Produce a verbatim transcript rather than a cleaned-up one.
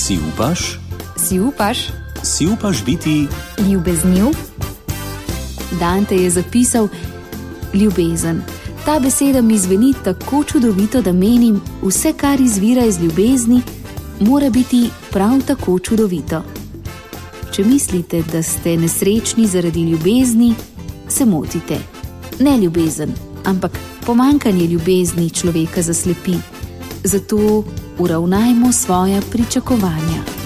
Si upaš? Si upaš? Si upaš biti Ljubezniv? Dante je zapisal: ljubezen. Ta beseda mi zveni tako čudovito, da menim, vse, kar izvira iz ljubezni, mora biti prav tako čudovito. Če mislite, da ste nesrečni zaradi ljubezni, se motite. Ne ljubezen, ampak pomanjkanje ljubezni človeka zaslepi. Zato uravnajmo svoja pričakovanja.